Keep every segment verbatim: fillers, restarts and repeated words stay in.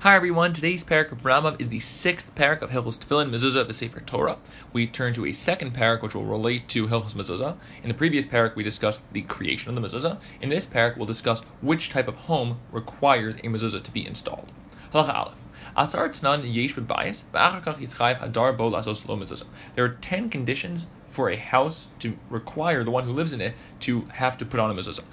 Hi everyone, today's parak of Rambam is the sixth parak of Hilchos Tefillin Mezuzah v'Sefer Torah. We turn to a second parak which will relate to Hilchos Mezuzah. In the previous parak we discussed the creation of the Mezuzah. In this parak we'll discuss which type of home requires a Mezuzah to be installed. Halacha Aleph. Asar tznan yesh b'bayis v'achar kach yitzchayv hadar bo lasos lo Mezuzah. There are ten conditions for a house to require the one who lives in it to have to put on a mezuzah.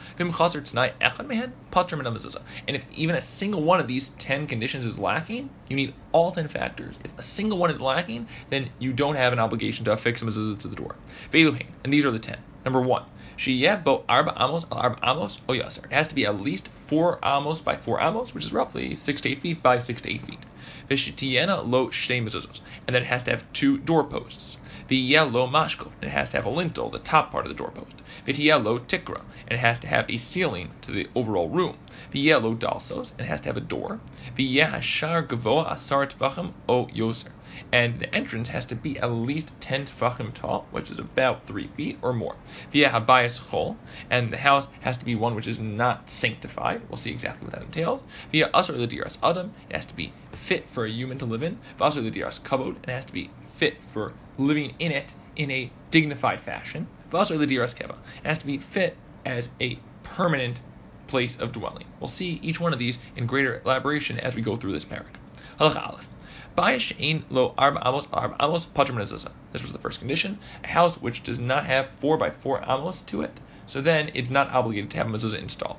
And if even a single one of these ten conditions is lacking, you need all ten factors. If a single one is lacking, then you don't have an obligation to affix a mezuzah to the door. And these are the ten. Number one, bo arba amos al arba amos o yaser. It has to be at least four amos by four amos, which is roughly six to eight feet by six to eight feet. lo shtei mezuzos, and then it has to have two doorposts. Lo mashkov, and it has to have a lintel, the top part of the doorpost. Lo tikra, and it has to have a ceiling to the overall room. Lo dalsos, and it has to have a door. Hashar gavoa asar tvachim o yoser, and the entrance has to be at least ten tvachim tall, which is about three feet or more. Habayis chol, and the house has to be one which is not sanctified. We'll see exactly what that entails. Asar l'diras adam, it has to be fit for a human to live in. Asar l'diras kabod, and it has to be fit for living in it in a dignified fashion. Asar l'diras keva, it has to be fit as a permanent place of dwelling. We'll see each one of these in greater elaboration as we go through this parak. Halacha Aleph. Lo arba amos arba amos patur mezuzah. This was the first condition. A house which does not have four by four amos to it, so then it's not obligated to have a mezuzah installed.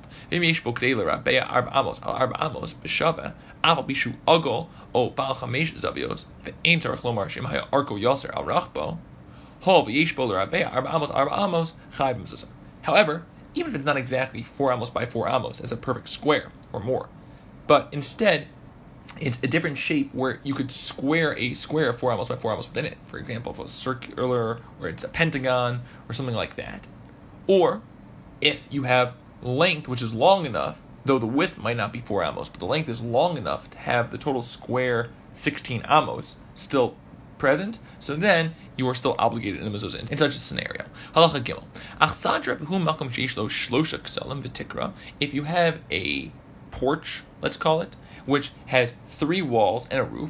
However, even if it's not exactly four amos by four amos as a perfect square or more, but instead it's a different shape where you could square a square of four amos by four amos within it. For example, if it's circular, or it's a pentagon, or something like that. Or if you have length which is long enough, though the width might not be four amos, but the length is long enough to have the total square sixteen amos still present, so then you are still obligated in a mezuzah in such a scenario. Halacha Gimel. If you have a porch, let's call it, which has three walls and a roof,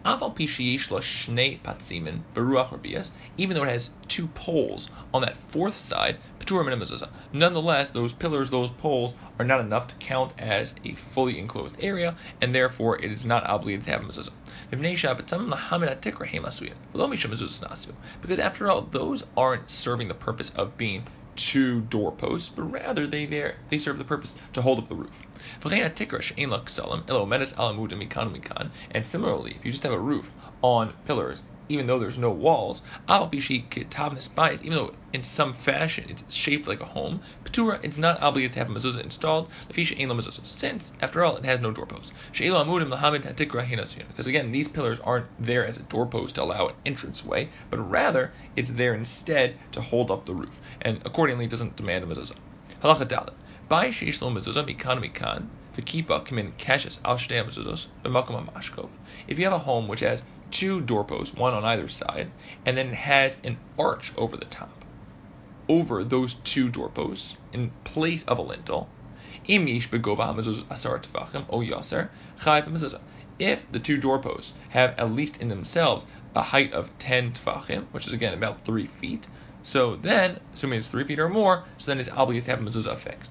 even though it has two poles on that fourth side, nonetheless, those pillars, those poles, are not enough to count as a fully enclosed area, and therefore it is not obligated to have a mezuzah. Because after all, those aren't serving the purpose of being two doorposts, but rather they there they serve the purpose to hold up the roof. And similarly, if you just have a roof on pillars, even though there's no walls, even though in some fashion it's shaped like a home, it's not obligated to have a mezuzah installed, since, after all, it has no doorposts. Because again, these pillars aren't there as a doorpost to allow an entranceway, but rather it's there instead to hold up the roof, and accordingly it doesn't demand a mezuzah. Halacha Dalet. If you have a home which has two doorposts, one on either side, and then it has an arch over the top, over those two doorposts, in place of a lintel, if the two doorposts have at least in themselves a height of ten tefachim, which is again about three feet, so then, assuming it's three feet or more, so then it's obligated to have a mezuzah affixed.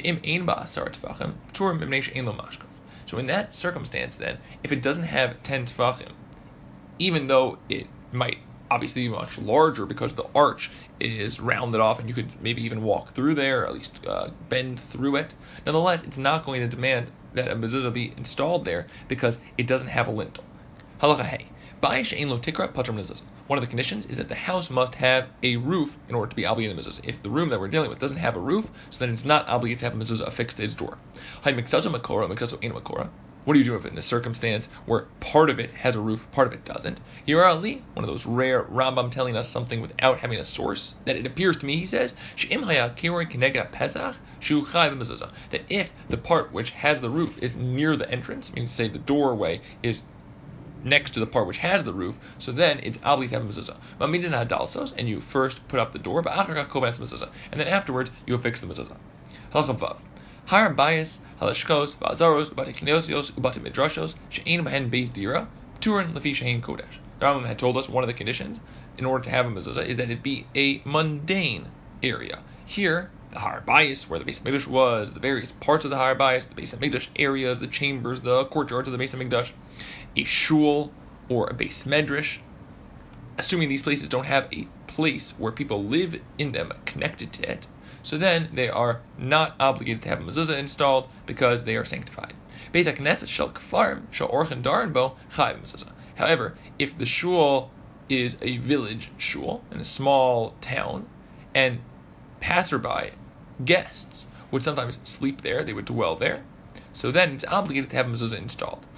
So in that circumstance then, if it doesn't have ten tefachim, even though it might obviously be much larger because the arch is rounded off and you could maybe even walk through there, or at least uh, bend through it, nonetheless, it's not going to demand that a mezuzah be installed there because it doesn't have a lintel. Halacha Hey. One of the conditions is that the house must have a roof in order to be obligated to mezuzah. If the room that we're dealing with doesn't have a roof, so then it's not obligated to have a mezuzah affixed to its door. What do you do if in a circumstance where part of it has a roof, part of it doesn't? Here are Ali, one of those rare Rambam telling us something without having a source, that it appears to me, he says, that if the part which has the roof is near the entrance, meaning to say the doorway is next to the part which has the roof, so then it's obligated to have a mezuzah. And you first put up the door, and then afterwards you affix the mezuzah. Halacha Vav. Har bayis halashkos, va'azaros, ubate kinesios, ubate midrashos, she'ein bahen beis dira, turin lefi she'ein kodesh. The Rambam had told us one of the conditions in order to have a mezuzah is that it be a mundane area. Here, the Har Bayis, where the Beis Hamikdash was, the various parts of the Har Bayis, the Beis Hamikdash areas, the chambers, the courtyards of the Beis Hamikdash, a shul or a Beis Medrash, assuming these places don't have a place where people live in them connected to it, so then they are not obligated to have a mezuzah installed because they are sanctified. Beis HaKnesset shel Kfarim shel Orchen Daran bo chayav mezuzah. However, if the shul is a village shul in a small town, and passerby guests would sometimes sleep there, they would dwell there, so then it's obligated to have a mezuzah installed.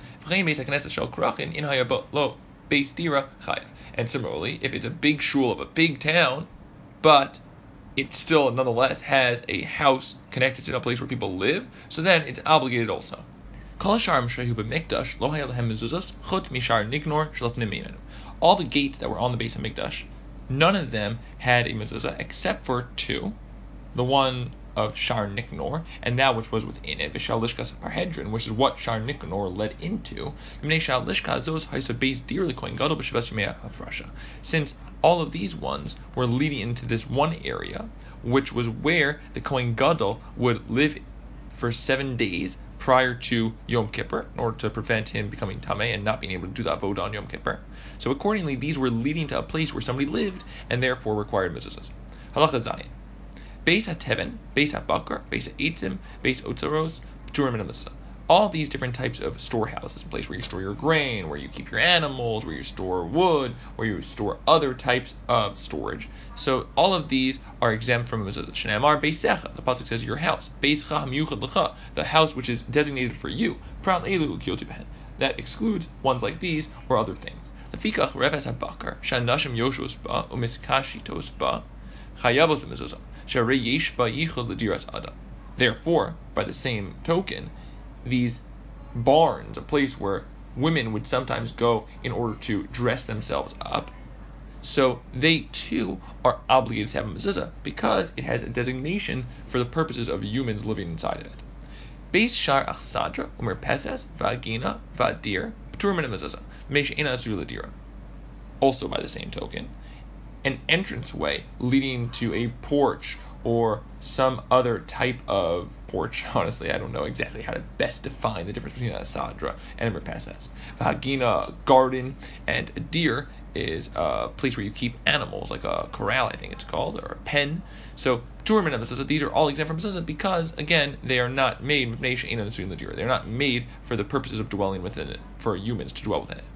And similarly, if it's a big shul of a big town, but it still nonetheless has a house connected to a place where people live, so then it's obligated also. All the gates that were on the Beis Hamikdash, none of them had a mezuzah except for two, the one of Shar Niknor, and that which was within it, Vishal Lishkas Parhedron, which is what Shar Niknor led into. Since all of these ones were leading into this one area, which was where the Kohen Gadol would live for seven days prior to Yom Kippur, in order to prevent him becoming Tameh and not being able to do that avodah on Yom Kippur. So accordingly, these were leading to a place where somebody lived and therefore required mezuzahs. Halacha Zayin. Beis HaTeven, Beis HaBakar, Beis HaEtzim, Beis Otzaros, Pturim min hamezuzah. All these different types of storehouses, a place where you store your grain, where you keep your animals, where you store wood, where you store other types of storage. So all of these are exempt from mezuzah. Shneimar Beisecha, the pasuk says your house. Beischa hamiyuchad lecha, the house which is designated for you. Pral elu ukiyoti behen, that excludes ones like these or other things. Lefikach reves habakar shanashim yoshos ba umiskashitos ba chayavos b'mezuzah sharei yesh ba yichud lediras adam. Therefore, by the same token, these barns, a place where women would sometimes go in order to dress themselves up, so they too are obligated to have a mezuzah because it has a designation for the purposes of humans living inside of it. Beis Shar Achsadra, Umer Pesas, Vagina, Vadir, Ptur min mezuzah, Mesh Ena Azur Ladira. Also by the same token, an entranceway leading to a porch or some other type of porch. Honestly, I don't know exactly how to best define the difference between a sadra and a merpesas. Vagina, garden, and a deer is a place where you keep animals, like a corral, I think it's called, or a pen. So, these are all exempt from mezuzah because, again, they are not made. They're not made for the purposes of dwelling within it, for humans to dwell within it.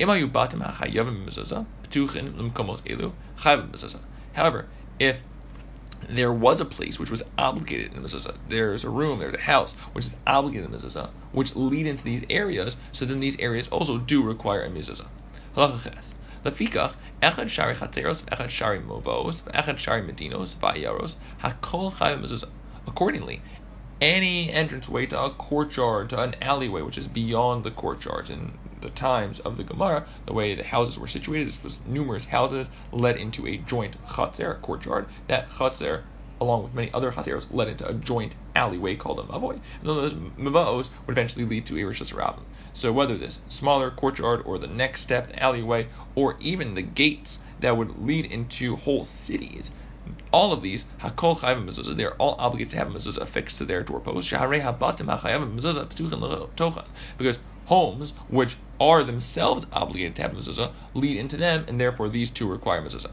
However, if there was a place which was obligated in mezuzah, there's a room, there's a house which is obligated in mezuzah, which lead into these areas, so then these areas also do require a mezuzah. Lefikach, echad shari chatzeros, echad shari movos, echad shari medinos, vayaros, hakol chayav mezuzah. Accordingly, any entranceway to a courtyard, to an alleyway which is beyond the courtyards. In the times of the Gemara, the way the houses were situated, this was numerous houses led into a joint chatzer, a courtyard. That chatzer, along with many other chatzeros, led into a joint alleyway called a mavoy. And then those mavos would eventually lead to a rishus rabim. So whether this smaller courtyard or the next step, the alleyway, or even the gates that would lead into whole cities, all of these, hakol chayav mezuzah, they are all obligated to have a mezuzah affixed to their doorposts. Because homes, which are themselves obligated to have mezuzah, lead into them, and therefore these two require mezuzah.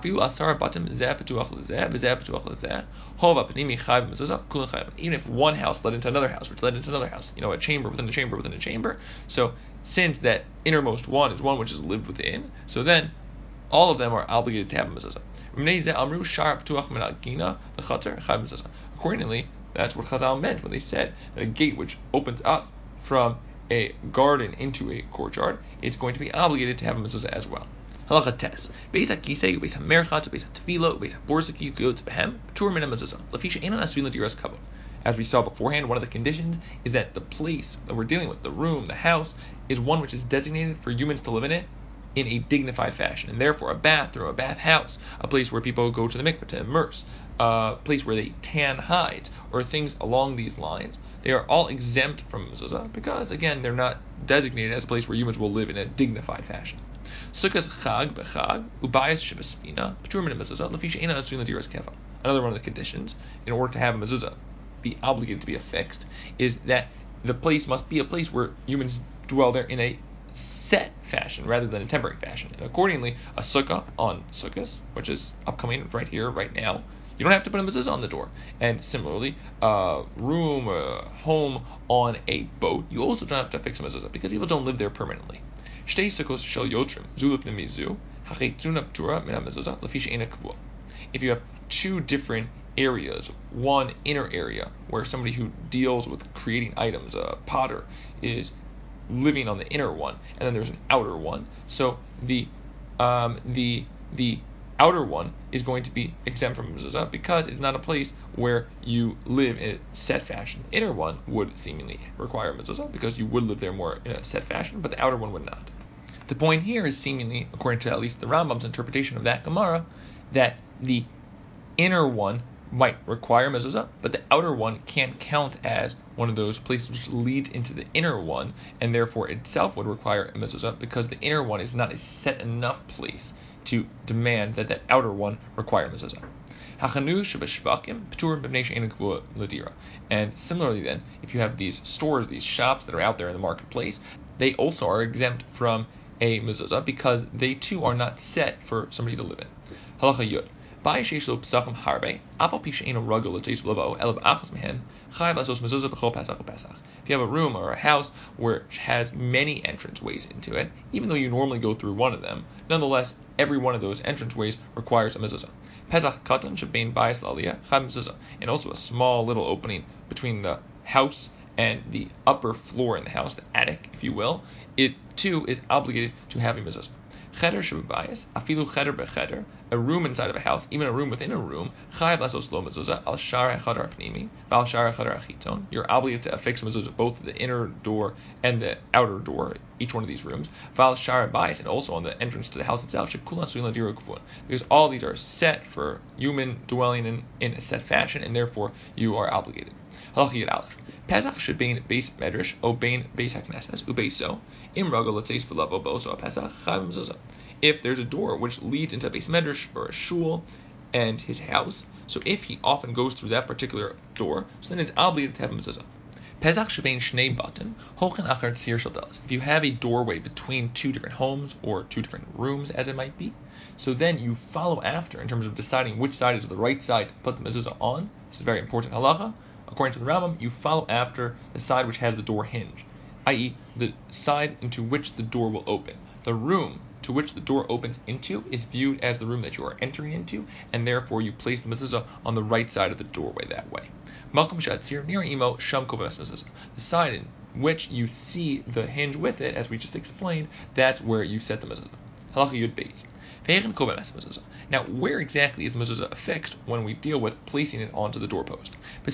Even if one house led into another house, which led into another house, you know, a chamber within a chamber within a chamber. So since that innermost one is one which is lived within, so then all of them are obligated to have a mezuzah. Accordingly, that's what Chazal meant when they said that a gate which opens up from a garden into a courtyard, it's going to be obligated to have a mezuzah as well. Halacha tes. Beis hakisei, beis hamerchat, beis hatefila, beis haborsaki, kiyotz behem, ptur min mezuzah. Lafisha enan asuin ladiras kavod. As we saw beforehand, one of the conditions is that the place that we're dealing with, the room, the house, is one which is designated for humans to live in it in a dignified fashion, and therefore a bathroom, a bath house, a place where people go to the mikveh to immerse, a place where they tan hides, or things along these lines, they are all exempt from mezuzah because, again, they're not designated as a place where humans will live in a dignified fashion. Sukkahs chag bechag ubayis shebespina p'tur min mezuzah lefi she'eina nasuin ladiras keva. Another one of the conditions, in order to have a mezuzah be obligated to be affixed, is that the place must be a place where humans dwell there in a set fashion rather than a temporary fashion. And accordingly, a sukkah on sukkahs, which is upcoming right here, right now, you don't have to put a mezuzah on the door. And similarly, a room, a home on a boat, you also don't have to affix a mezuzah because people don't live there permanently. Shtei sukkos shel yotrim zu lifnei mizu hachetzuna p'tura min hamezuzah lefi she'eina kavua. If you have two different areas, one inner area where somebody who deals with creating items, a potter, is living on the inner one, and then there's an outer one. So the um, the the outer one is going to be exempt from mezuzah because it's not a place where you live in a set fashion. The inner one would seemingly require mezuzah because you would live there more in a set fashion, but the outer one would not. The point here is seemingly, according to at least the Rambam's interpretation of that Gemara, that the inner one might require mezuzah, but the outer one can't count as one of those places which leads into the inner one, and therefore itself would require a mezuzah because the inner one is not a set enough place to demand that that outer one require mezuzah. And similarly then, if you have these stores, these shops that are out there in the marketplace, they also are exempt from a mezuzah because they too are not set for somebody to live in. Halacha Yud. If you have a room or a house where it has many entranceways into it, even though you normally go through one of them, nonetheless, every one of those entranceways requires a mezuzah. And also a small little opening between the house and the upper floor in the house, the attic, if you will, it too is obligated to have a mezuzah. Cheder shebebayis, afilu cheder becheder, a room inside of a house, even a room within a room, chayav lasos lo mezuzah al shar hachadar pnimi, val shar hachadar achiton. You're obligated to affix mezuzah both the inner door and the outer door, each one of these rooms, val shar bayis, and also on the entrance to the house itself, shekulan suin ladiru kavun, because all these are set for human dwelling in, in a set fashion, and therefore you are obligated. Halacha Yud Aleph. Pesach should be in beis medrash o bein beis haknesses ubeiso im ragal letzeis v'lavo bo'oso Pesach chayav mezuzah. If there's a door which leads into a beis medrash or a shul and his house, so if he often goes through that particular door, so then it's obligated to have a mezuzah. Pesach shebein shnei batim hochen achar tzir shel dalas. If you have a doorway between two different homes or two different rooms, as it might be, so then you follow after in terms of deciding which side is the right side to put the mezuzah on. This is a very important halacha. According to the Rambam, you follow after the side which has the door hinge, that is the side into which the door will open. The room to which the door opens into is viewed as the room that you are entering into, and therefore you place the mezuzah on the right side of the doorway that way. Malkum shatzir near imo sham koves mezuzah. The side in which you see the hinge with it, as we just explained, that's where you set the mezuzah. Halacha Yud Beis. Now, where exactly is mezuzah affixed when we deal with placing it onto the doorpost?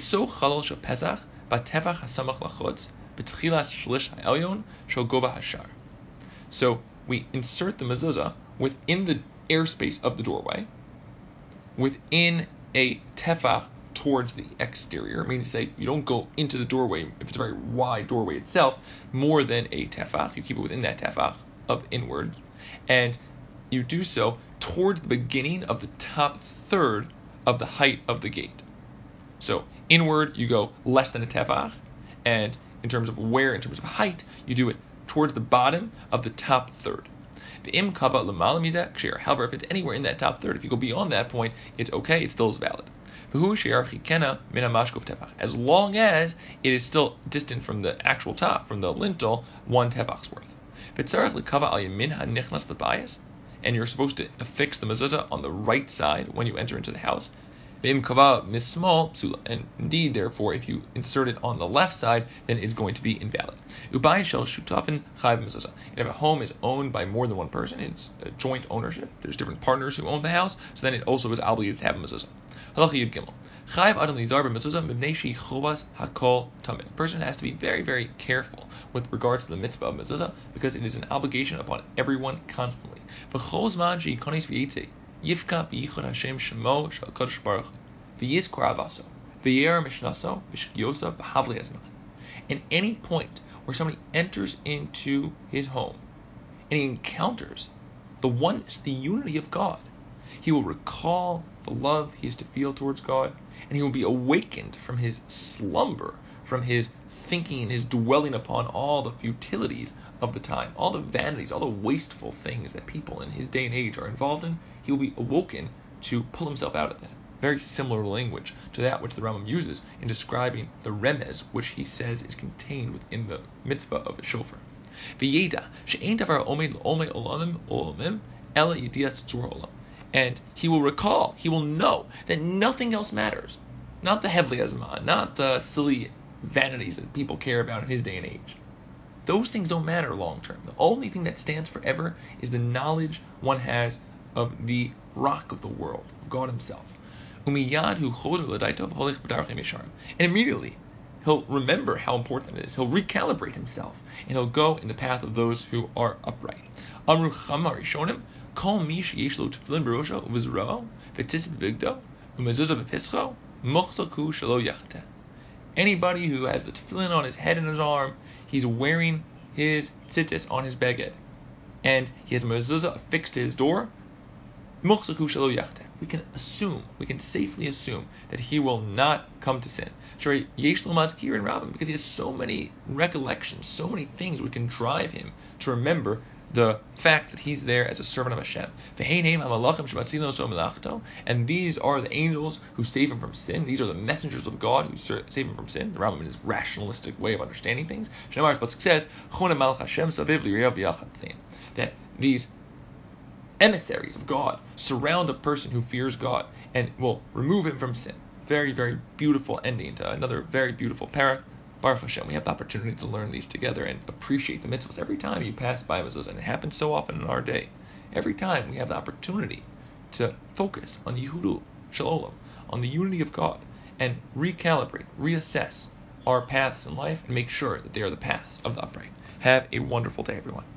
So we insert the mezuzah within the airspace of the doorway, within a tefach towards the exterior, meaning to say you don't go into the doorway, if it's a very wide doorway itself, more than a tefach, you keep it within that tefach of inward, and you do so towards the beginning of the top third of the height of the gate. So inward, you go less than a tefach, and in terms of where, in terms of height, you do it towards the bottom of the top third. However, if it's anywhere in that top third, if you go beyond that point, it's okay, it still is valid. As long as it is still distant from the actual top, from the lintel, one tefach's worth. And you're supposed to affix the mezuzah on the right side when you enter into the house. And indeed, therefore, if you insert it on the left side, then it's going to be invalid. And if a home is owned by more than one person, it's a joint ownership, there's different partners who own the house, so then it also is obligated to have a mezuzah. A person has to be very, very careful with regards to the mitzvah of mezuzah because it is an obligation upon everyone constantly. Yifka v'yichud Hashem shemo shel Kadosh Baruch Hu v'yizkor avaso v'yer mishnaso v'shkiyosa b'havli hazman. And any point where somebody enters into his home and he encounters the oneness, the unity of God, he will recall the love he is to feel towards God, and he will be awakened from his slumber, from his thinking and his dwelling upon all the futilities of the time, all the vanities, all the wasteful things that people in his day and age are involved in. He will be awoken to pull himself out of that. Very similar language to that which the Rambam uses in describing the remez, which he says is contained within the mitzvah of a shofar. V'yeda she'ein davar omed l'omei olamim olamim ela yedias tzur olam. And he will recall, he will know that nothing else matters. Not the Hevli Azman, not the silly vanities that people care about in his day and age. Those things don't matter long term. The only thing that stands forever is the knowledge one has of the rock of the world, of God himself. And immediately he'll remember how important it is. He'll recalibrate himself, and he'll go in the path of those who are upright. Amru Chama Rishonim, Kol mi sheyesh lo tefillin b'rosho u'v'zro'o v'tzitzit b'bigdo u'mezuzah b'pischo mochzak hu shelo yachateh. Anybody who has the tefillin on his head and his arm, he's wearing his tzitzis on his beged, and he has a mezuzah affixed to his door, mochzak hu shelo yachateh. We can assume, we can safely assume that he will not come to sin. Shari yesh lo mazkir in Rabbim, because he has so many recollections, so many things which can drive him to remember the fact that he's there as a servant of Hashem. And these are the angels who save him from sin. These are the messengers of God who save him from sin. The Rambam, in his rationalistic way of understanding things, says that these emissaries of God surround a person who fears God and will remove him from sin. Very, very beautiful ending to another very beautiful parak. Baruch Hashem, we have the opportunity to learn these together and appreciate the mitzvahs every time you pass by mitzvahs, and it happens so often in our day. Every time we have the opportunity to focus on Yehudu Shalom, on the unity of God, and recalibrate, reassess our paths in life, and make sure that they are the paths of the upright. Have a wonderful day, everyone.